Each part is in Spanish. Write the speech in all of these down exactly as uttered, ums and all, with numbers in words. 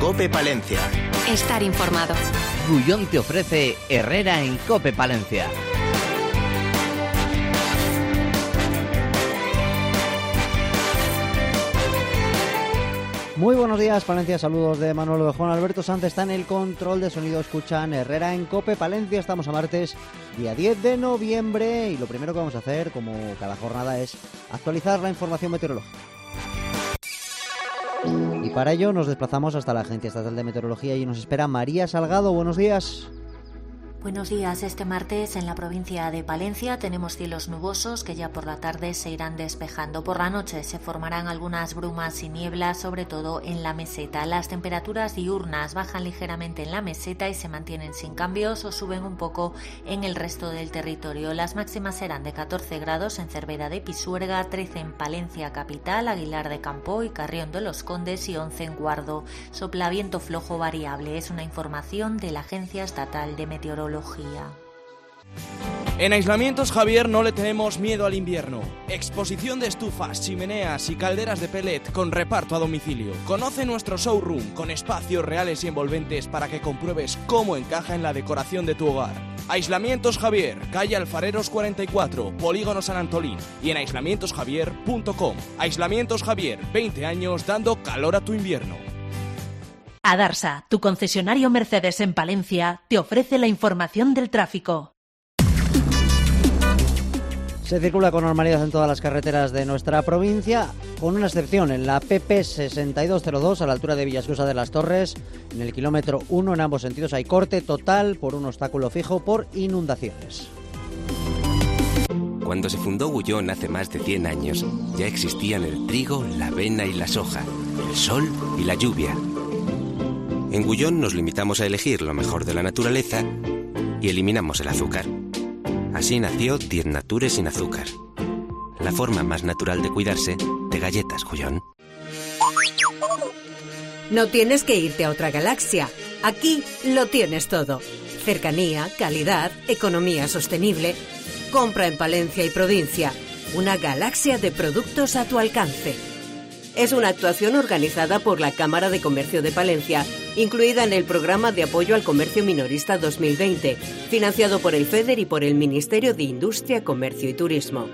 COPE Palencia. Estar informado. Gullón te ofrece Herrera en COPE Palencia. Muy buenos días, Palencia. Saludos de Manuel Ovejón. Alberto Sanz está en el control de sonido. Escuchan Herrera en COPE Palencia. Estamos a martes, día diez de noviembre. Y lo primero que vamos a hacer, como cada jornada, es actualizar la información meteorológica. Y para ello nos desplazamos hasta la Agencia Estatal de Meteorología y nos espera María Salgado. Buenos días. Buenos días. Este martes en la provincia de Palencia tenemos cielos nubosos que ya por la tarde se irán despejando. Por la noche se formarán algunas brumas y nieblas, sobre todo en la meseta. Las temperaturas diurnas bajan ligeramente en la meseta y se mantienen sin cambios o suben un poco en el resto del territorio. Las máximas serán de catorce grados en Cervera de Pisuerga, trece en Palencia capital, Aguilar de Campo y Carrión de los Condes y once en Guardo. Sopla viento flojo variable. Es una información de la Agencia Estatal de Meteorología. En Aislamientos Javier no le tenemos miedo al invierno. Exposición de estufas, chimeneas y calderas de pellet con reparto a domicilio. Conoce nuestro showroom con espacios reales y envolventes para que compruebes cómo encaja en la decoración de tu hogar. Aislamientos Javier, calle Alfareros cuarenta y cuatro, Polígono San Antolín y en aislamientos javier punto com. Aislamientos Javier, veinte años dando calor a tu invierno. Adarsa, tu concesionario Mercedes en Palencia, te ofrece la información del tráfico. Se circula con normalidad en todas las carreteras de nuestra provincia, con una excepción en la P P sesenta y dos cero dos a la altura de Villasclusa de las Torres. En el kilómetro uno en ambos sentidos hay corte total por un obstáculo fijo por inundaciones. Cuando se fundó Gullón hace más de cien años, ya existían el trigo, la avena y la soja, el sol y la lluvia. En Gullón nos limitamos a elegir lo mejor de la naturaleza y eliminamos el azúcar. Así nació Diez Nature sin azúcar. La forma más natural de cuidarse de galletas Gullón. No tienes que irte a otra galaxia. Aquí lo tienes todo. Cercanía, calidad, economía sostenible. Compra en Palencia y provincia. Una galaxia de productos a tu alcance. Es una actuación organizada por la Cámara de Comercio de Palencia, incluida en el Programa de Apoyo al Comercio Minorista dos mil veinte, financiado por el FEDER y por el Ministerio de Industria, Comercio y Turismo.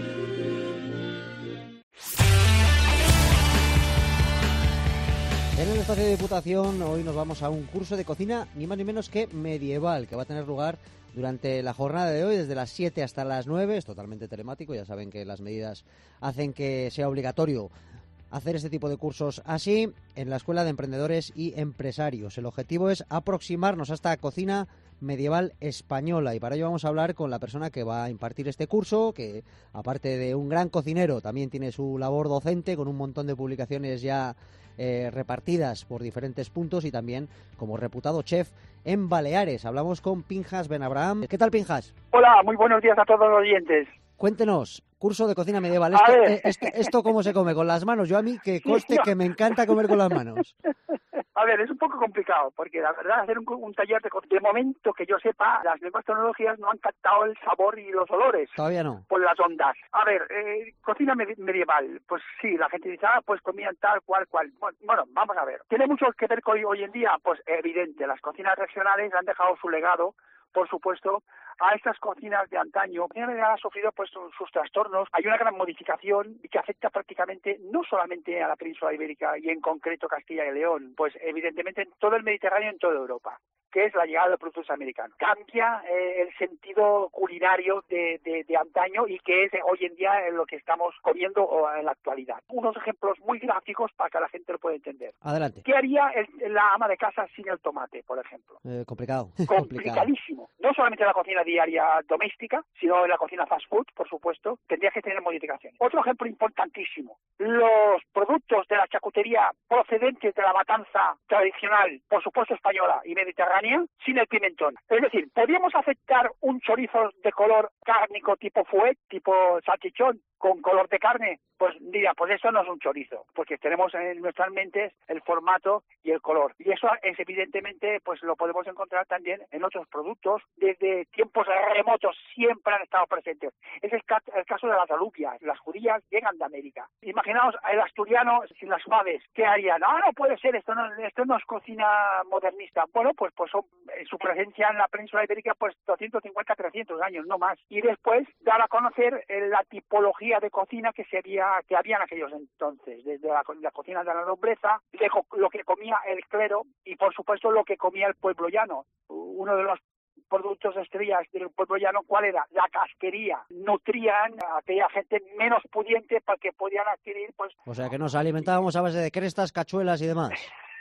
En el espacio de Diputación hoy nos vamos a un curso de cocina ni más ni menos que medieval, que va a tener lugar durante la jornada de hoy, desde las siete hasta las nueve. Es totalmente telemático, ya saben que las medidas hacen que sea obligatorio hacer este tipo de cursos así en la Escuela de Emprendedores y Empresarios. El objetivo es aproximarnos a esta cocina medieval española y para ello vamos a hablar con la persona que va a impartir este curso, que aparte de un gran cocinero también tiene su labor docente con un montón de publicaciones ya eh, repartidas por diferentes puntos y también como reputado chef en Baleares. Hablamos con Pinjas Benabraham. ¿Qué tal, Pinjas? Hola, muy buenos días a todos los oyentes. Cuéntenos, curso de cocina medieval. Esto, esto, esto cómo se come, ¿con las manos? Yo a mí que conste que me encanta comer con las manos. A ver, es un poco complicado, porque la verdad, hacer un, un taller de cocina, de momento que yo sepa, las nuevas tecnologías no han captado el sabor y los olores. Todavía no. Por las ondas. A ver, eh, cocina med- medieval, pues sí, la gente dice, ah, pues comían tal, cual, cual. Bueno, bueno, vamos a ver. ¿Tiene mucho que ver con hoy, hoy en día? Pues evidente, las cocinas regionales han dejado su legado, por supuesto, a estas cocinas de antaño. La cocina medieval ha sufrido pues sus, sus trastornos. Hay una gran modificación que afecta prácticamente no solamente a la península ibérica y en concreto Castilla y León, pues evidentemente en todo el Mediterráneo y en toda Europa, que es la llegada de productos americanos. Cambia eh, el sentido culinario de, de, de antaño y que es eh, hoy en día en lo que estamos comiendo o en la actualidad. Unos ejemplos muy gráficos para que la gente lo pueda entender. Adelante. ¿Qué haría el, la ama de casa sin el tomate, por ejemplo? Eh, complicado. Complicadísimo. No solamente en la cocina diaria doméstica, sino en la cocina fast food, por supuesto, tendría que tener modificaciones. Otro ejemplo importantísimo, los productos de la charcutería procedentes de la matanza tradicional, por supuesto española y mediterránea, mediterránea sin el pimentón. Es decir, ¿podríamos aceptar un chorizo de color cárnico tipo fuet, tipo salchichón, con color de carne? Pues diría, pues eso no es un chorizo, porque tenemos en nuestras mentes el formato y el color. Y eso es evidentemente, pues lo podemos encontrar también en otros productos. Desde tiempos remotos siempre han estado presentes. Es el, ca- el caso de las alubias. Las judías llegan de América. Imaginaos el asturiano sin las suaves. ¿Qué harían? No, no puede ser, esto no, esto no es cocina modernista. Bueno, pues, pues son, en su presencia en la península ibérica, pues doscientos cincuenta, trescientos años, no más. Y después dar a conocer eh, la tipología de cocina que se había, que había en aquellos entonces, desde la, la cocina de la nobleza, de, lo que comía el clero y por supuesto lo que comía el pueblo llano. Uno de los productos estrellas del pueblo llano, ¿cuál era? La casquería. Nutrían a aquella gente menos pudiente para que podían adquirir, pues... O sea que nos alimentábamos a base de crestas, cachuelas y demás.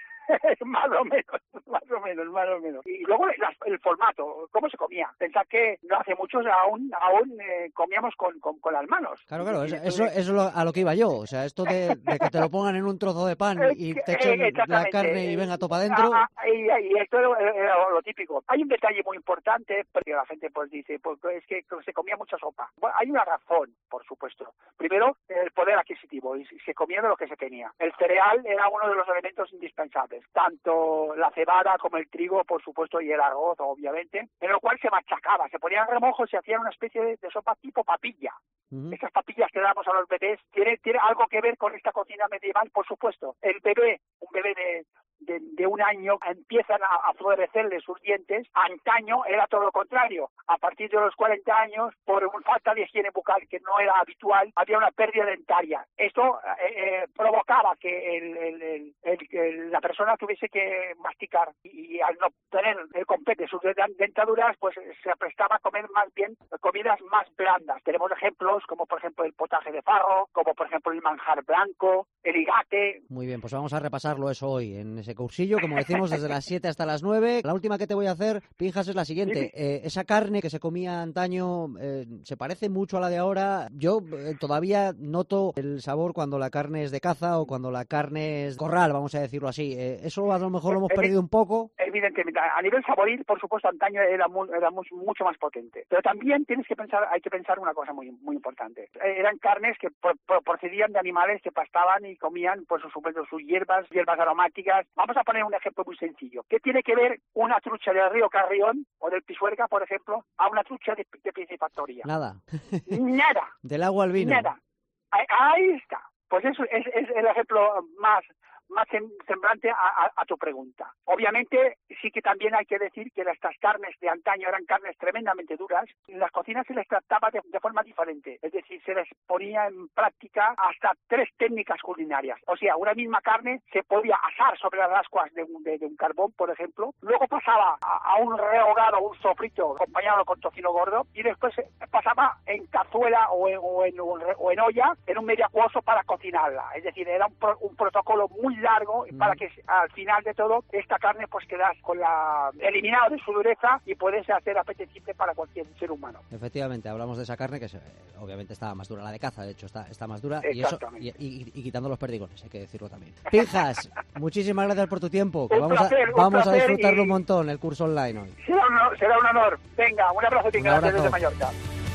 más o menos, más o menos, más o menos. Y luego las, el formato, ¿cómo se comía? Pensad que no hace muchos aún aún eh, comíamos con, con, con las manos. Claro, claro, eso, eso, eso es lo, a lo que iba yo. O sea, esto de, de que te lo pongan en un trozo de pan y te echen eh, la carne y venga topa adentro. Ah, ah, y, y esto era, era lo típico. Hay un detalle muy importante, porque la gente pues dice, pues es que se comía mucha sopa. Bueno, hay una razón, por supuesto. Primero, el poder adquisitivo, y se comía de lo que se tenía. El cereal era uno de los elementos indispensables. Tanto la cebada como el trigo, por supuesto, y el arroz, obviamente, en lo cual se machacaba, se ponían remojos y se hacían una especie de, de sopa tipo papilla. Uh-huh. Estas papillas que damos a los bebés, ¿tiene, tiene algo que ver con esta cocina medieval? Por supuesto. El bebé, un bebé de... De, de un año empiezan a, a florecerle sus dientes. Antaño era todo lo contrario. A partir de los cuarenta años, por falta de higiene bucal que no era habitual, había una pérdida dentaria. Esto eh, eh, provocaba que el, el, el, el, el, la persona tuviese que masticar y, y al no tener el completo de sus dentaduras, pues se prestaba a comer más bien comidas más blandas. Tenemos ejemplos como por ejemplo el potaje de farro, como por ejemplo el manjar blanco, el higate. Muy bien, pues vamos a repasarlo eso hoy en ese cursillo, como decimos, desde las siete hasta las nueve. La última que te voy a hacer, Pinjas, es la siguiente. Eh, esa carne que se comía antaño eh, se parece mucho a la de ahora. Yo eh, todavía noto el sabor cuando la carne es de caza o cuando la carne es corral, vamos a decirlo así. Eh, eso a lo mejor lo hemos perdido un poco. Evidentemente, a nivel saboril, por supuesto, antaño era, muy, era muy, mucho más potente. Pero también tienes que pensar, hay que pensar una cosa muy muy importante. Eh, eran carnes que pro, pro, procedían de animales que pastaban y comían, por supuesto, sus hierbas, hierbas aromáticas. Vamos a poner un ejemplo muy sencillo. ¿Qué tiene que ver una trucha del río Carrión o del Pisuerga, por ejemplo, a una trucha de, de piscifactoría? Nada. Nada. Del agua al vino. Nada. Ahí, ahí está. Pues eso es, es el ejemplo más más semblante a, a, a tu pregunta. Obviamente, sí que también hay que decir que estas carnes de antaño eran carnes tremendamente duras. En las cocinas se les trataba de, de forma diferente. Es decir, se les ponía en práctica hasta tres técnicas culinarias. O sea, una misma carne se podía asar sobre las ascuas de un, de, de un carbón, por ejemplo. Luego pasaba a, a un rehogado, un sofrito acompañado con tocino gordo. Y después pasaba en cazuela o en, o en, o en olla, en un medio acuoso para cocinarla. Es decir, era un, pro, un protocolo muy largo mm. para que al final de todo esta carne pues quedas con la eliminado de su dureza y puedes hacer apetecible para cualquier ser humano. Efectivamente, hablamos de esa carne que se, obviamente estaba más dura, la de caza de hecho está, está más dura y, eso, y, y, y quitando los perdigones, hay que decirlo también. Pinjas, muchísimas gracias por tu tiempo, que vamos, placer, a, vamos a disfrutarlo y... un montón el curso online hoy. Será un, será un honor. Venga, un abrazo, un abrazo. Desde Mallorca.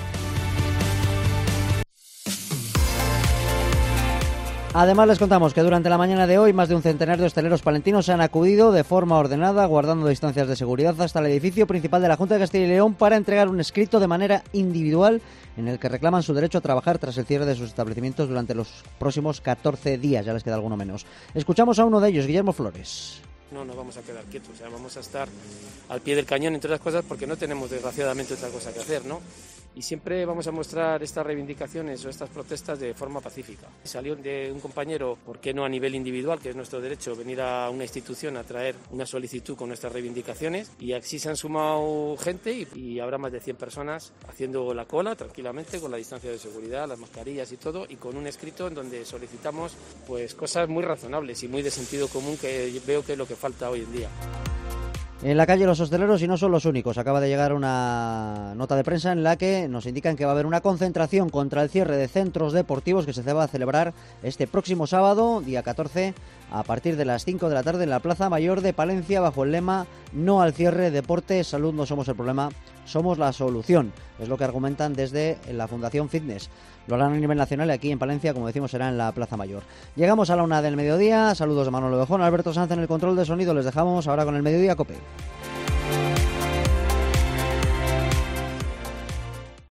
Además les contamos que durante la mañana de hoy más de un centenar de hosteleros palentinos han acudido de forma ordenada, guardando distancias de seguridad, hasta el edificio principal de la Junta de Castilla y León para entregar un escrito de manera individual en el que reclaman su derecho a trabajar tras el cierre de sus establecimientos durante los próximos catorce días, ya les queda alguno menos. Escuchamos a uno de ellos, Guillermo Flores. No nos vamos a quedar quietos, o sea, vamos a estar al pie del cañón, entre otras cosas, porque no tenemos desgraciadamente otra cosa que hacer, ¿no? Y siempre vamos a mostrar estas reivindicaciones o estas protestas de forma pacífica. Salió de un compañero, ¿por qué no a nivel individual, que es nuestro derecho, venir a una institución a traer una solicitud con nuestras reivindicaciones? Y así se han sumado gente y, y habrá más de cien personas haciendo la cola tranquilamente, con la distancia de seguridad, las mascarillas y todo, y con un escrito en donde solicitamos pues cosas muy razonables y muy de sentido común, que veo que es lo que falta hoy en día. En la calle los hosteleros, y no son los únicos. Acaba de llegar una nota de prensa en la que nos indican que va a haber una concentración contra el cierre de centros deportivos que se va a celebrar este próximo sábado, día catorce, a partir de las cinco de la tarde en la Plaza Mayor de Palencia, bajo el lema "No al cierre, deporte, salud, no somos el problema, somos la solución". Es lo que argumentan desde la Fundación Fitness. Lo harán a nivel nacional y aquí en Palencia, como decimos, será en la Plaza Mayor. Llegamos a la una del mediodía. Saludos de Manolo Bejón, Alberto Sanz en el control de sonido. Les dejamos ahora con el Mediodía COPE.